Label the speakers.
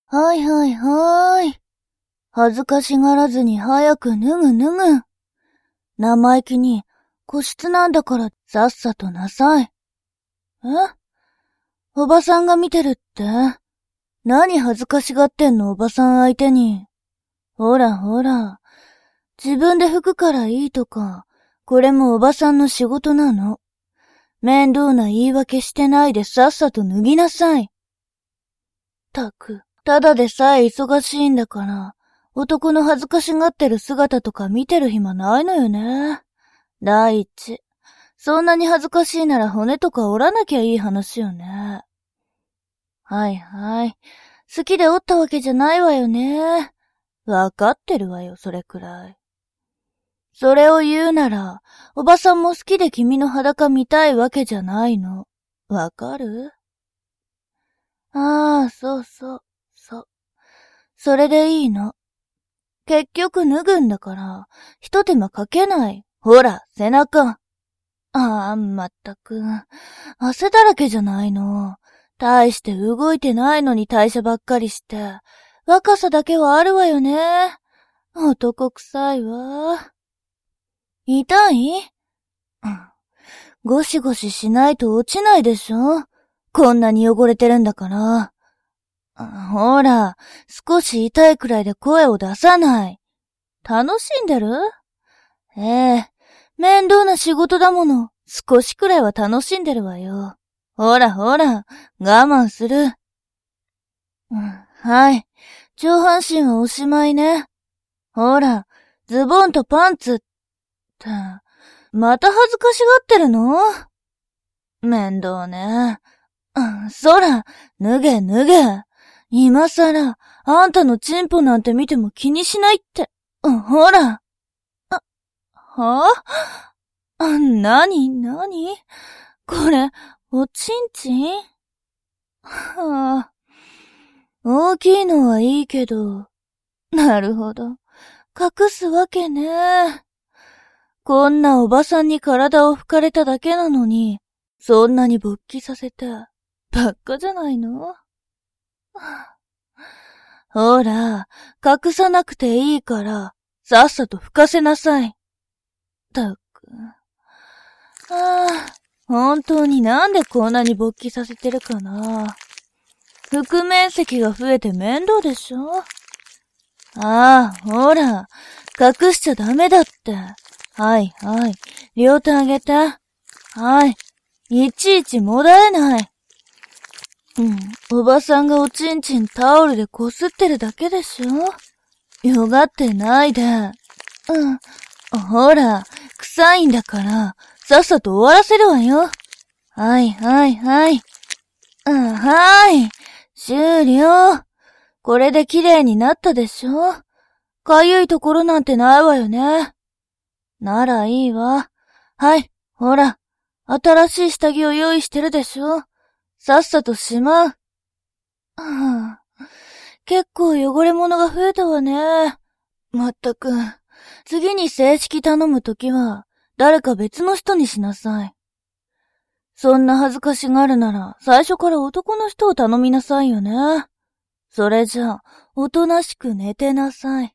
Speaker 1: はいはいはい。恥ずかしがらずに早く脱ぐ脱ぐ。生意気に個室なんだからさっさとなさい。おばさんが見てるって？何恥ずかしがってんのおばさん相手に。ほらほら。自分で拭くからいいとか、これもおばさんの仕事なの。面倒な言い訳してないでさっさと脱ぎなさい。たく、ただでさえ忙しいんだから、男の恥ずかしがってる姿とか見てる暇ないのよね。第一、そんなに恥ずかしいなら骨とか折らなきゃいい話よね。はいはい。好きで折ったわけじゃないわよね。わかってるわよ、それくらい。それを言うなら、おばさんも好きで君の裸見たいわけじゃないの。わかる？ああ、そう。それでいいの。結局脱ぐんだから、一手間かけない。ほら、背中。ああ、まったく。汗だらけじゃないの。大して動いてないのに代謝ばっかりして。若さだけはあるわよね。男臭いわ。痛い？ゴシゴシしないと落ちないでしょ？こんなに汚れてるんだから。ほら、少し痛いくらいで声を出さない。楽しんでる？ええ、面倒な仕事だもの。少しくらいは楽しんでるわよ。ほらほら、我慢する。はい。上半身はおしまいね。ほら、ズボンとパンツって、また恥ずかしがってるの？面倒ね。そら、脱げ脱げ。今さら、あんたのチンポなんて見ても気にしないって。ほら。なにこれ、おちんちん？大きいのはいいけど。なるほど。隠すわけね。こんなおばさんに体を拭かれただけなのに、そんなに勃起させて、ばっかじゃないの？ほら、隠さなくていいから、さっさと拭かせなさい。たく。本当になんでこんなに勃起させてるかな。拭く面積が増えて面倒でしょ？ほら、隠しちゃダメだって。はい、両手あげて。はい、いちいちもだえない。おばさんがおちんちんタオルでこすってるだけでしょ？よがってないで。ほら、臭いんだから、さっさと終わらせるわよ。はい。終了。これで綺麗になったでしょ？かゆいところなんてないわよね。ならいいわ。はい、ほら、新しい下着を用意してるでしょ？さっさとしまう。結構汚れ物が増えたわね。まったく、次に正式頼むときは、誰か別の人にしなさい。そんな恥ずかしがるなら、最初から男の人を頼みなさいよね。それじゃあ、おとなしく寝てなさい。